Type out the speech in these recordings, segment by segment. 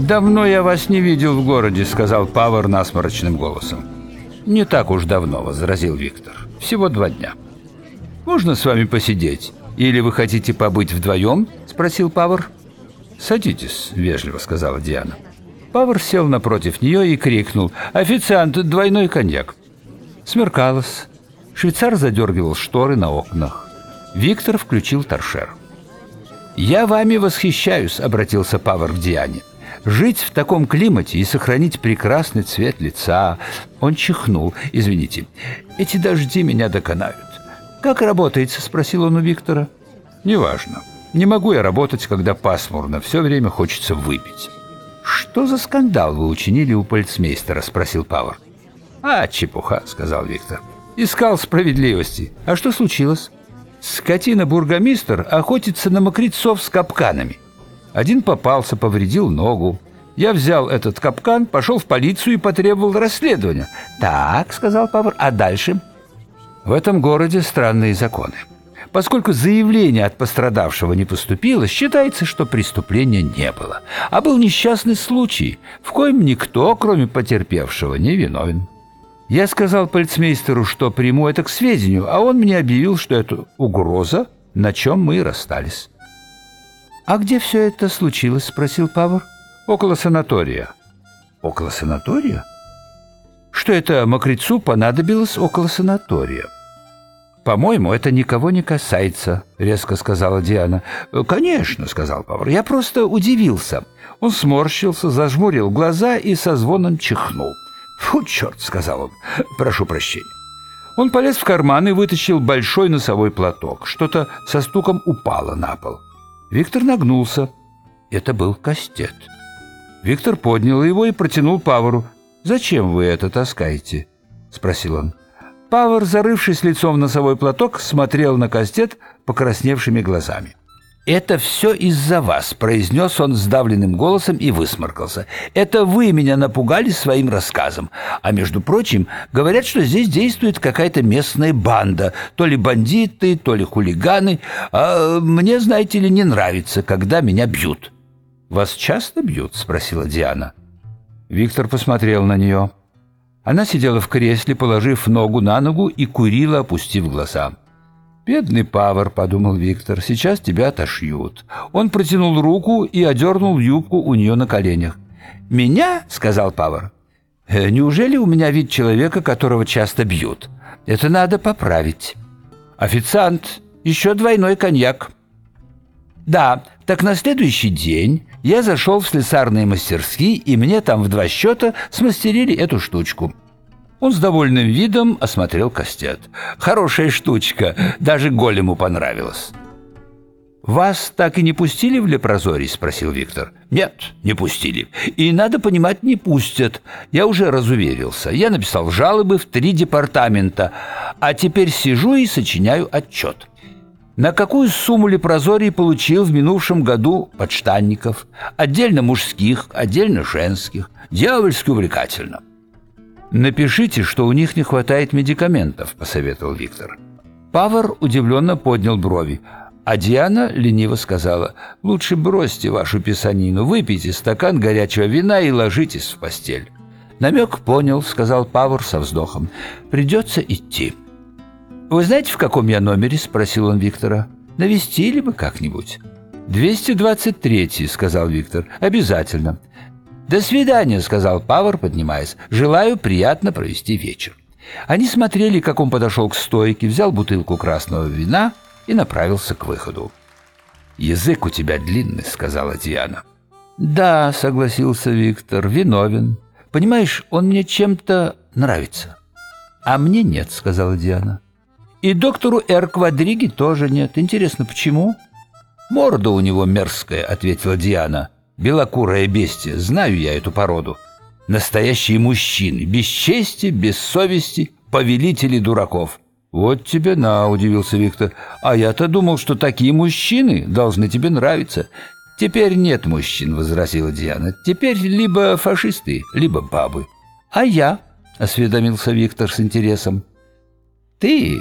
«Давно я вас не видел в городе», — сказал Павар насморочным голосом. «Не так уж давно», — возразил Виктор. «Всего 2 дня». «Можно с вами посидеть? Или вы хотите побыть вдвоем?» — спросил Павар. «Садитесь», — вежливо сказала Диана. Павар сел напротив нее и крикнул: «Официант, 2 коньяк!» Смеркалось. Швейцар задергивал шторы на окнах. Виктор включил торшер. «Я вами восхищаюсь», — обратился Павар к Диане. «Жить в таком климате и сохранить прекрасный цвет лица...» Он чихнул. «Извините, эти дожди меня доконают». «Как работаете?» — спросил он у Виктора. «Неважно. Не могу я работать, когда пасмурно. Все время хочется выпить». «Что за скандал вы учинили у полицмейстера?» — спросил Павар. «Чепуха», — сказал Виктор. «Искал справедливости. А что случилось?» «Скотина-бургомистр охотится на мокрецов с капканами. Один попался, повредил ногу. Я взял этот капкан, пошел в полицию и потребовал расследования». «Так», — сказал Павар, — «а дальше?» «В этом городе странные законы. Поскольку заявление от пострадавшего не поступило, считается, что преступления не было, а был несчастный случай, в коем никто, кроме потерпевшего, не виновен. Я сказал полицмейстеру, что приму это к сведению, а он мне объявил, что это угроза, на чем мы и расстались». «А где все это случилось?» — спросил Павар. «Около санатория». «Около санатория? Что это мокрецу понадобилось около санатория?» «По-моему, это никого не касается», — резко сказала Диана. «Конечно», — сказал Павар, — «я просто удивился». Он сморщился, зажмурил глаза и со звоном чихнул. «Фу, черт», — сказал он, — «прошу прощения». Он полез в карман и вытащил большой носовой платок. Что-то со стуком упало на пол. Виктор нагнулся. Это был кастет. Виктор поднял его и протянул Павару. «Зачем вы это таскаете?» — спросил он. Павар, зарывшись лицом в носовой платок, смотрел на кастет покрасневшими глазами. «Это все из-за вас», — произнес он сдавленным голосом и высморкался. «Это вы меня напугали своим рассказом. А между прочим, говорят, что здесь действует какая-то местная банда. То ли бандиты, то ли хулиганы. А мне, знаете ли, не нравится, когда меня бьют». «Вас часто бьют?» — спросила Диана. Виктор посмотрел на нее. Она сидела в кресле, положив ногу на ногу, и курила, опустив глаза. «Бедный Павар», — подумал Виктор, — «сейчас тебя отошьют». Он протянул руку и одернул юбку у нее на коленях. «Меня?» — сказал Павар. «Неужели у меня вид человека, которого часто бьют? Это надо поправить». «Официант, еще 2 коньяк». «Да, так на следующий день я зашел в слесарные мастерские, и мне там в 2 счета смастерили эту штучку». Он с довольным видом осмотрел кастет. «Хорошая штучка, даже голему понравилось». «Вас так и не пустили в лепрозорий?» — спросил Виктор. «Нет, не пустили. И, надо понимать, не пустят. Я уже разуверился. Я написал жалобы в 3 департамента, а теперь сижу и сочиняю отчет. На какую сумму лепрозорий получил в минувшем году подштанников? Отдельно мужских, отдельно женских. Дьявольски увлекательно». «Напишите, что у них не хватает медикаментов», — посоветовал Виктор. Павар удивленно поднял брови, а Диана лениво сказала: «Лучше бросьте вашу писанину, выпейте стакан горячего вина и ложитесь в постель». «Намек понял», — сказал Павар со вздохом. «Придется идти». «Вы знаете, в каком я номере?» — спросил он Виктора. «Навестили бы как-нибудь». «223-й», — сказал Виктор. «Обязательно». «До свидания», — сказал Павар, поднимаясь. «Желаю приятно провести вечер». Они смотрели, как он подошел к стойке, взял бутылку красного вина и направился к выходу. «Язык у тебя длинный», — сказала Диана. «Да», — согласился Виктор, — «виновен. Понимаешь, он мне чем-то нравится». «А мне нет», — сказала Диана. «И доктору Р. Квадриге тоже нет. Интересно, почему?» «Морда у него мерзкая», — ответила Диана. «Белокурое бестие, знаю я эту породу. Настоящие мужчины, без чести, без совести, повелители дураков». «Вот тебе на», — удивился Виктор. «А я-то думал, что такие мужчины должны тебе нравиться». «Теперь нет мужчин», — возразила Диана. «Теперь либо фашисты, либо бабы». «А я?» — осведомился Виктор с интересом. «Ты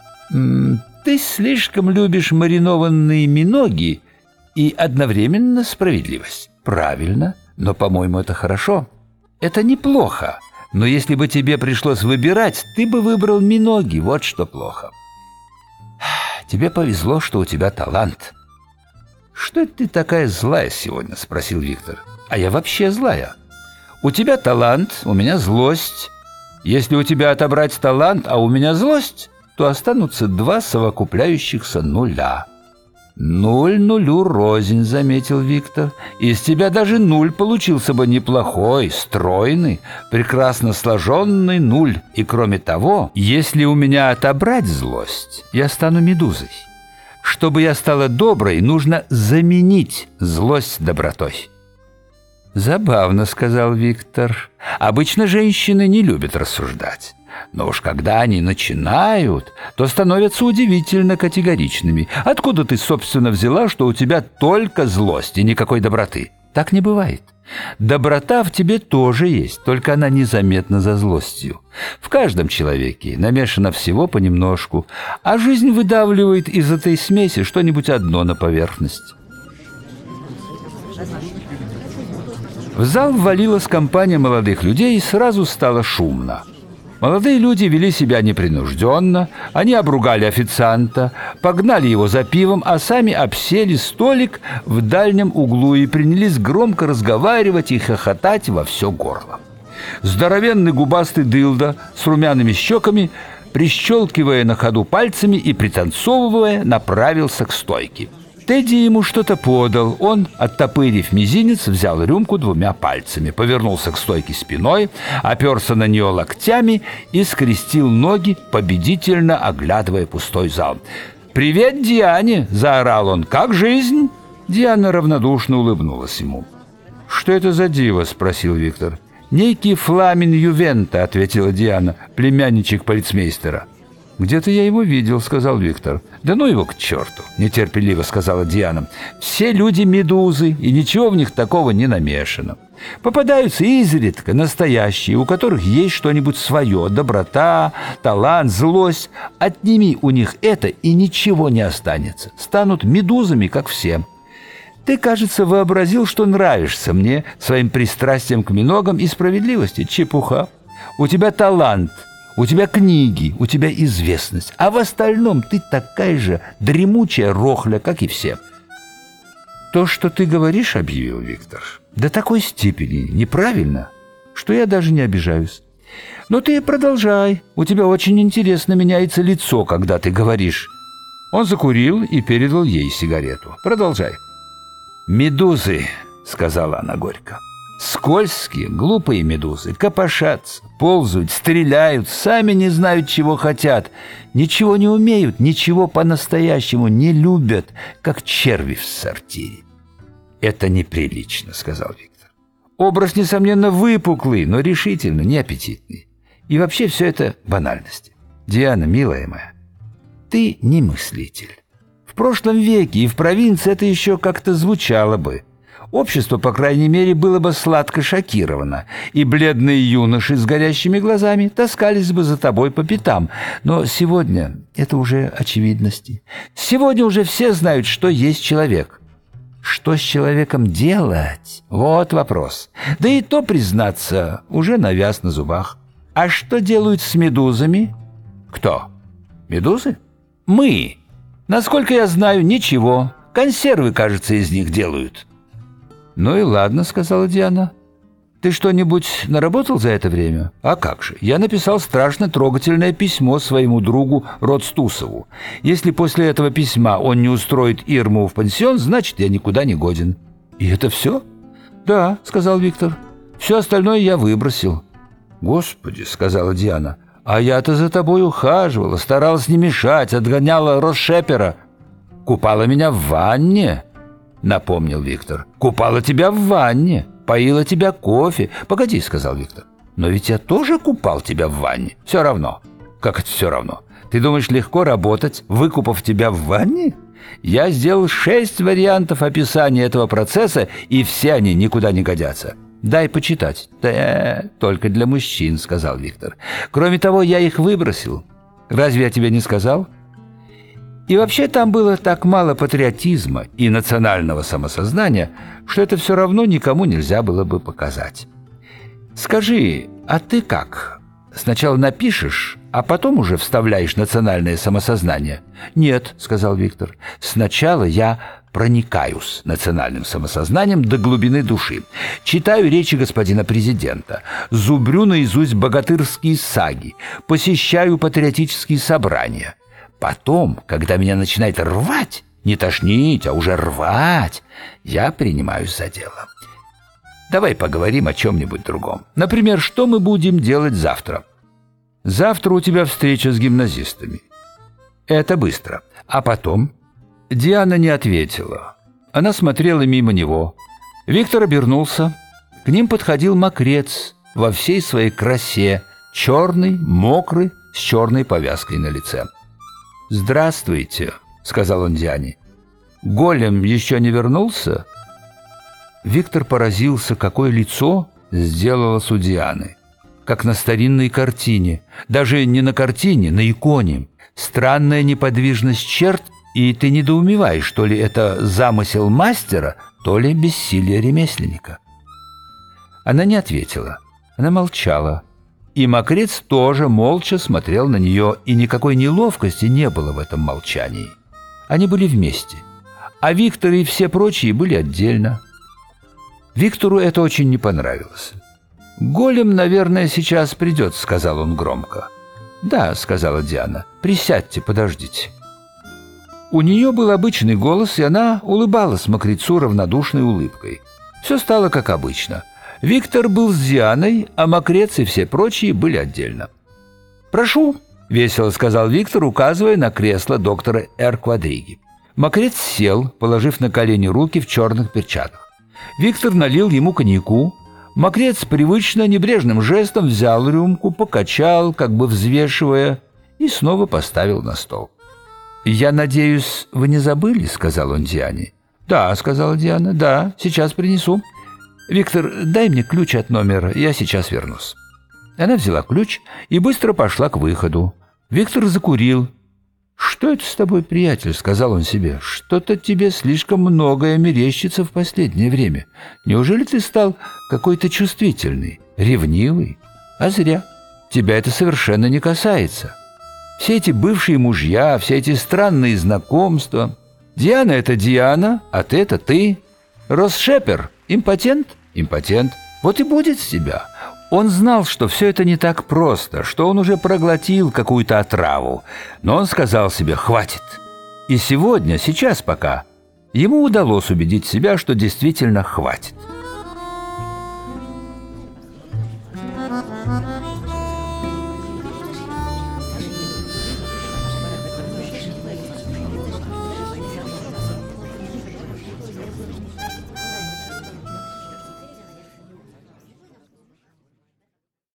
слишком любишь маринованные миноги и одновременно справедливость». «Правильно. Но, по-моему, это хорошо. Это неплохо. Но если бы тебе пришлось выбирать, ты бы выбрал миноги. Вот что плохо. Тебе повезло, что у тебя талант. «Что это ты такая злая сегодня?» — спросил Виктор. «А я вообще злая. У тебя талант, у меня злость. Если у тебя отобрать талант, а у меня злость, то останутся два совокупляющихся нуля». «Нуль нулю рознь», — заметил Виктор. «Из тебя даже нуль получился бы неплохой, стройный, прекрасно сложенный нуль. И кроме того, если у меня отобрать злость, я стану медузой. Чтобы я стала доброй, нужно заменить злость добротой». «Забавно», — сказал Виктор. «Обычно женщины не любят рассуждать. Но уж когда они начинают, то становятся удивительно категоричными. Откуда ты, собственно, взяла, что у тебя только злость и никакой доброты? Так не бывает. Доброта в тебе тоже есть, только она незаметна за злостью. В каждом человеке намешано всего понемножку, а жизнь выдавливает из этой смеси что-нибудь одно на поверхность». В зал ввалилась компания молодых людей, и сразу стало шумно. Молодые люди вели себя непринужденно, они обругали официанта, погнали его за пивом, а сами обсели столик в дальнем углу и принялись громко разговаривать и хохотать во все горло. Здоровенный губастый дылда с румяными щеками, прищелкивая на ходу пальцами и пританцовывая, направился к стойке. Тедди ему что-то подал. Он, оттопырив мизинец, взял рюмку двумя пальцами, повернулся к стойке спиной, оперся на нее локтями и скрестил ноги, победительно оглядывая пустой зал. «Привет, Диане!» – заорал он. «Как жизнь?» Диана равнодушно улыбнулась ему. «Что это за диво?» – спросил Виктор. «Некий Фламин Ювента», – ответила Диана, племянничек полицмейстера. «Где-то я его видел», — сказал Виктор. «Да ну его к черту», — нетерпеливо сказала Диана. «Все люди медузы, и ничего в них такого не намешано. Попадаются изредка настоящие, у которых есть что-нибудь свое, доброта, талант, злость. Отними у них это, и ничего не останется. Станут медузами, как все. Ты, кажется, вообразил, что нравишься мне своим пристрастием к миногам и справедливости. Чепуха. У тебя талант». У тебя книги, у тебя известность, а в остальном ты такая же дремучая рохля, как и все. То, что ты говоришь, — объявил Виктор, — до такой степени неправильно, что я даже не обижаюсь. Но ты продолжай, у тебя очень интересно меняется лицо, когда ты говоришь. Он закурил и передал ей сигарету. Продолжай. «Медузы», — сказала она горько. «Скользкие, глупые медузы, копошатся, ползают, стреляют, сами не знают, чего хотят, ничего не умеют, ничего по-настоящему не любят, как черви в сортире». «Это неприлично», — сказал Виктор. «Образ, несомненно, выпуклый, но решительно неаппетитный. И вообще все это банальности. Диана, милая моя, ты не мыслитель. В прошлом веке и в провинции это еще как-то звучало бы. Общество, по крайней мере, было бы сладко шокировано, и бледные юноши с горящими глазами таскались бы за тобой по пятам. Но сегодня это уже очевидности. Сегодня уже все знают, что есть человек. Что с человеком делать? Вот вопрос. Да и то, признаться, уже навяз на зубах. А что делают с медузами? Кто? Медузы? Мы. Насколько я знаю, ничего. Консервы, кажется, из них делают». «Ну и ладно», — сказала Диана. «Ты что-нибудь наработал за это время?» «А как же? Я написал страшно трогательное письмо своему другу Родстусову. Если после этого письма он не устроит Ирму в пансион, значит, я никуда не годен». «И это все?» «Да», — сказал Виктор. «Все остальное я выбросил». «Господи», — сказала Диана, — «а я-то за тобой ухаживала, старалась не мешать, отгоняла Росшепера». «Купала меня в ванне», — напомнил Виктор. «Купала тебя в ванне, поила тебя кофе». «Погоди», — сказал Виктор. «Но ведь я тоже купал тебя в ванне». «Все равно». «Как это все равно? Ты думаешь, легко работать, выкупав тебя в ванне?» «Я сделал 6 вариантов описания этого процесса, и все они никуда не годятся». «Дай почитать». «Да, только для мужчин», — сказал Виктор. «Кроме того, я их выбросил. Разве я тебе не сказал?» И вообще там было так мало патриотизма и национального самосознания, что это все равно никому нельзя было бы показать. Скажи, а ты как? Сначала напишешь, а потом уже вставляешь национальное самосознание? Нет, сказал Виктор, сначала я проникаюсь национальным самосознанием до глубины души. Читаю речи господина президента, зубрю наизусть богатырские саги, посещаю патриотические собрания. Потом, когда меня начинает рвать, не тошнить, а уже рвать, я принимаюсь за дело. Давай поговорим о чем-нибудь другом. Например, что мы будем делать завтра? Завтра у тебя встреча с гимназистами. Это быстро. А потом? Диана не ответила. Она смотрела мимо него. Виктор обернулся. К ним подходил мокрец во всей своей красе, черный, мокрый, с черной повязкой на лице. «Здравствуйте», — сказал он Диане. «Голем еще не вернулся?» Виктор поразился, какое лицо сделалось у Дианы. Как на старинной картине. Даже не на картине, на иконе. Странная неподвижность черт, и ты недоумеваешь, то ли это замысел мастера, то ли бессилие ремесленника. Она не ответила. Она молчала. И мокрец тоже молча смотрел на нее, и никакой неловкости не было в этом молчании. Они были вместе. А Виктор и все прочие были отдельно. Виктору это очень не понравилось. «Голем, наверное, сейчас придет», — сказал он громко. «Да», — сказала Диана, — «присядьте, подождите». У нее был обычный голос, и она улыбалась мокрецу равнодушной улыбкой. Все стало как обычно. Виктор был с Дианой, а мокрец и все прочие были отдельно. «Прошу», — весело сказал Виктор, указывая на кресло доктора Р. Квадриги. Мокрец сел, положив на колени руки в черных перчатках. Виктор налил ему коньяку. Мокрец привычно небрежным жестом взял рюмку, покачал, как бы взвешивая, и снова поставил на стол. «Я надеюсь, вы не забыли?» — сказал он Диане. «Да», — сказала Диана, — «да, сейчас принесу». «Виктор, дай мне ключ от номера, я сейчас вернусь». Она взяла ключ и быстро пошла к выходу. Виктор закурил. «Что это с тобой, приятель?» — сказал он себе. «Что-то тебе слишком многое мерещится в последнее время. Неужели ты стал какой-то чувствительный, ревнивый? А зря. Тебя это совершенно не касается. Все эти бывшие мужья, все эти странные знакомства. Диана — это Диана, а ты — это ты. Россшепер — импотент? Импотент. Вот и будет с тебя». Он знал, что все это не так просто, что он уже проглотил какую-то отраву, но он сказал себе «хватит». И сегодня, сейчас пока, ему удалось убедить себя, что действительно хватит.